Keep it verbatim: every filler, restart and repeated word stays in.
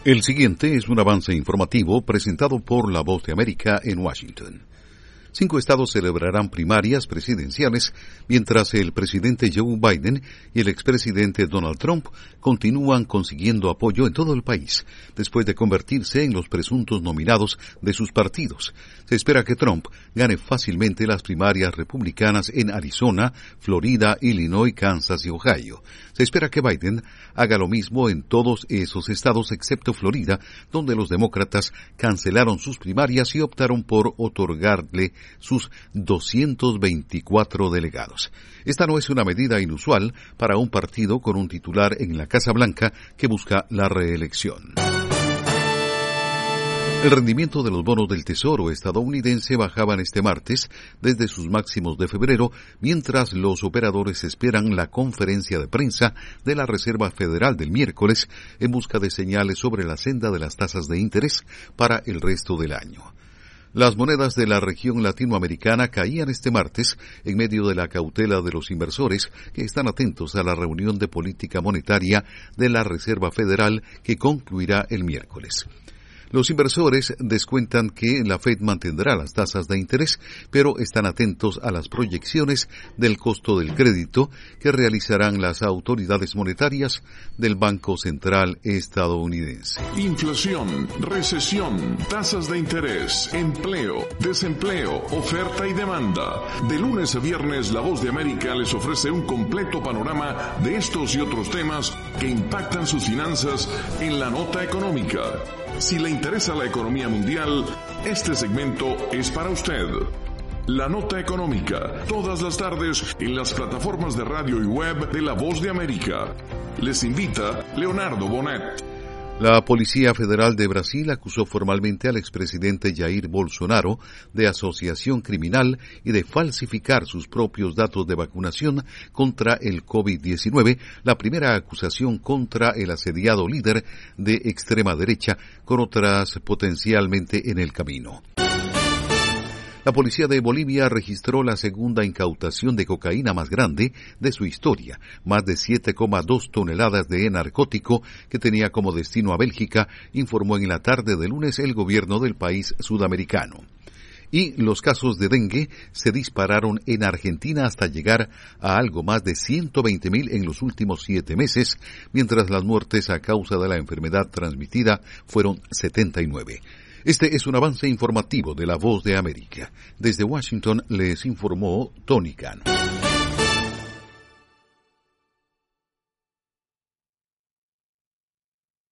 El siguiente es un avance informativo presentado por La Voz de América en Washington. Cinco estados celebrarán primarias presidenciales, mientras el presidente Joe Biden y el expresidente Donald Trump continúan consiguiendo apoyo en todo el país, después de convertirse en los presuntos nominados de sus partidos. Se espera que Trump gane fácilmente las primarias republicanas en Arizona, Florida, Illinois, Kansas y Ohio. Se espera que Biden haga lo mismo en todos esos estados excepto Florida, donde los demócratas cancelaron sus primarias y optaron por otorgarle sus doscientos veinticuatro delegados. Esta no es una medida inusual para un partido con un titular en la Casa Blanca que busca la reelección. El rendimiento de los bonos del Tesoro estadounidense bajaban este martes desde sus máximos de febrero, mientras los operadores esperan la conferencia de prensa de la Reserva Federal del miércoles en busca de señales sobre la senda de las tasas de interés para el resto del año. Las monedas de la región latinoamericana caían este martes en medio de la cautela de los inversores que están atentos a la reunión de política monetaria de la Reserva Federal que concluirá el miércoles. Los inversores descuentan que la Fed mantendrá las tasas de interés, pero están atentos a las proyecciones del costo del crédito que realizarán las autoridades monetarias del Banco Central estadounidense. Inflación, recesión, tasas de interés, empleo, desempleo, oferta y demanda. De lunes a viernes, La Voz de América les ofrece un completo panorama de estos y otros temas que impactan sus finanzas en la nota económica. Si le interesa la economía mundial, este segmento es para usted. La Nota Económica, todas las tardes en las plataformas de radio y web de La Voz de América. Les invita Leonardo Bonet. La Policía Federal de Brasil acusó formalmente al expresidente Jair Bolsonaro de asociación criminal y de falsificar sus propios datos de vacunación contra el COVID diecinueve, la primera acusación contra el asediado líder de extrema derecha, con otras potencialmente en el camino. La policía de Bolivia registró la segunda incautación de cocaína más grande de su historia, más de siete coma dos toneladas de narcótico que tenía como destino a Bélgica, informó en la tarde de lunes el gobierno del país sudamericano. Y los casos de dengue se dispararon en Argentina hasta llegar a algo más de ciento veinte mil en los últimos siete meses, mientras las muertes a causa de la enfermedad transmitida fueron setenta y nueve. Este es un avance informativo de La Voz de América. Desde Washington les informó Tony Cano.